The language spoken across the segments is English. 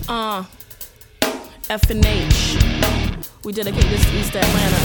F and H. We dedicate this to East Atlanta.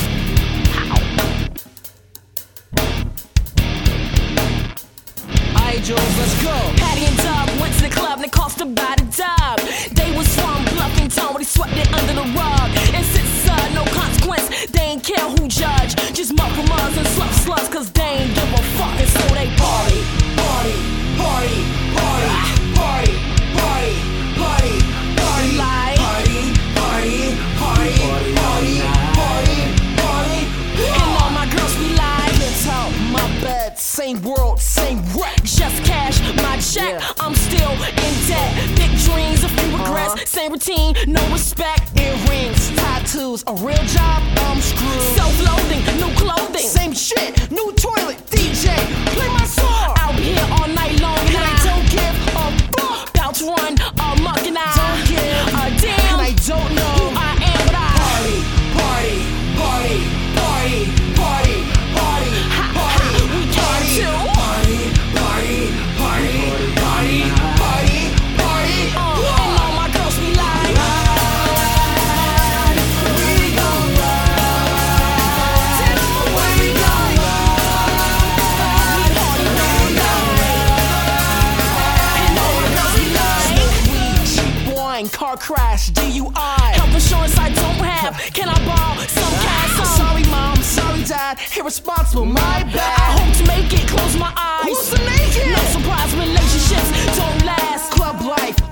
Alright, Jules, let's go. Patty and Dub went to the club and it cost about a dub. They was from Bluffington, but they swept it under the rug. And since no consequence, they ain't care who judge. Just muffle mugs and sluts, cause they ain't give a fuck. And so they party, party, party, party, party, party, party, party, like party, party, party, party, party, party. And all my girls be like, Kids out my bed, same world, same wreck. just cash my check, I'm still in debt. Big dreams, a few regrets, same routine, no respect. Earrings, tattoos, a real job, I'm screwed. Self-loathing, new clothing, Same shit, new toilet, DJ, play my song. I'll be here all night long and And I don't give a fuck. about to run amok and I Don't give a damn And I don't who know. I am, but I Party, party, party, party, party, party, party, we came to party, party, party, party, party, party. and all my girls be like, We gon' ride. We gon' ride. party all night. And all my girls be like, Smoke weed, cheap wine, car crash, DUI. health insurance I don't have, can I borrow some cash? Sorry mom, sorry dad, irresponsible, my I bad. hope to make it, close my eyes. Who's to make it? No surprise, relationships don't last. Club life,